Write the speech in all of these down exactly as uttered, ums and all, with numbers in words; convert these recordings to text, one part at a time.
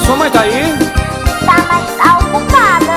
Sua mãe tá aí? Tá, mas tá ocupada.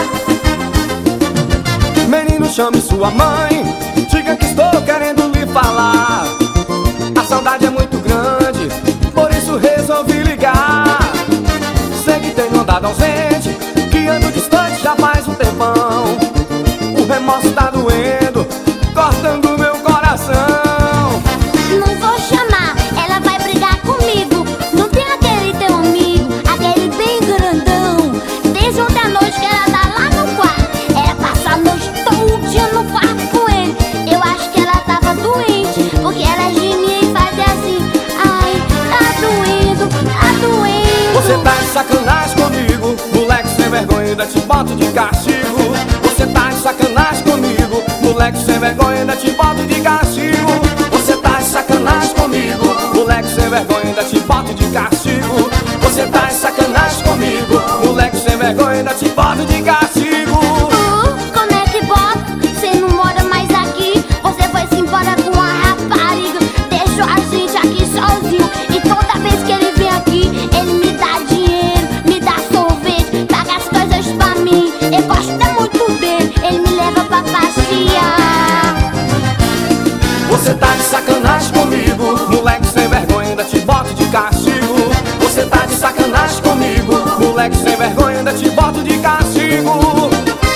Menino, chame sua mãe, diga que estou querendo lhe falar. A saudade é muito grande, por isso resolvi ligar. Sei que tenho andado ausente, que ando distante já faz um tempão. O remorso tá doendo, cortando meu coração. Não vou chamar, ela vai brigar comigo. Não tem aquele teu amigo, aquele bem grandão. Desde ontem à noite que ela tá lá no quarto. Era passar a noite todinha no quarto com ele. Eu acho que ela tava doente, porque ela gemia e fazia assim. Ai, tá doendo, tá doendo. Você tá de sacanagem comigo, moleque sem vergonha, ainda te boto de castigo. Você tá de sacanagem comigo, moleque sem vergonha, ainda te boto de castigo. Você tá de sacanagem comigo, moleque sem vergonha, ainda te boto de castigo. Você tá de sacanagem comigo, moleque sem vergonha, ainda te boto de castigo. Uh, como é que bota? Você não mora mais aqui. Você foi-se embora com a rapariga, deixou a gente aqui sozinho. E toda vez que ele vem aqui, ele me dá dinheiro, me dá sorvete, paga as coisas pra mim. Eu gosto muito dele, ele me leva pra passear. Você tá de sacanagem comigo, moleque sem vergonha, ainda te boto de castigo. Você tá de sacanagem comigo, moleque sem vergonha, ainda te boto de castigo.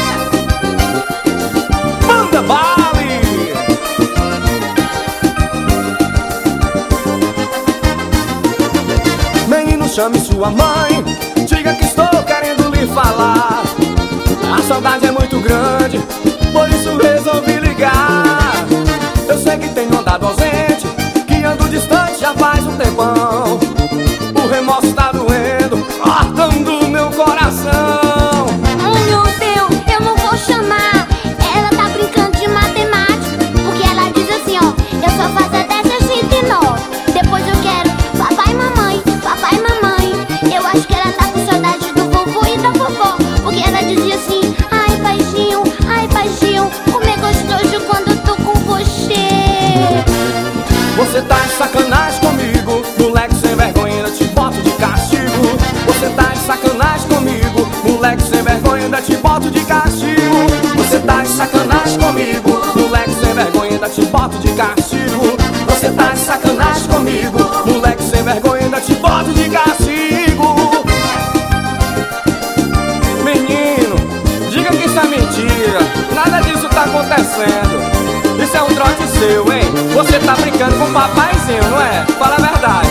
Manda bale! Menino, chame sua mãe, diga que estou querendo lhe falar. A saudade é muito grande, por isso resolvi ligar. Eu sei que tenho andado ausente, que ando distante já faz um tempão. O remorso tá doendo, cortando meu coração. Ai meu Deus, eu não vou chamar. Ela tá brincando de matemática, porque ela diz assim, ó: eu só faço até sessenta e nove. Depois eu quero papai e mamãe, papai e mamãe. Eu acho que ela tá com saudade do vovô e da vovó, porque ela dizia assim: ai paizinho, ai paizinho, como é gostoso quando eu tô com você. Você tá de sacanagem comigo, moleque sem vergonha, ainda te boto de castigo. Você tá de sacanagem comigo, moleque sem vergonha, ainda te boto de castigo. Você tá de sacanagem comigo, moleque sem vergonha, ainda te boto de castigo. Você tá de sacanagem comigo, moleque sem vergonha, ainda te boto de castigo. Menino, diga que isso é mentira, nada disso tá acontecendo. Isso é um trote seu, hein? Você tá brincando com o papaizinho, não é? Fala a verdade.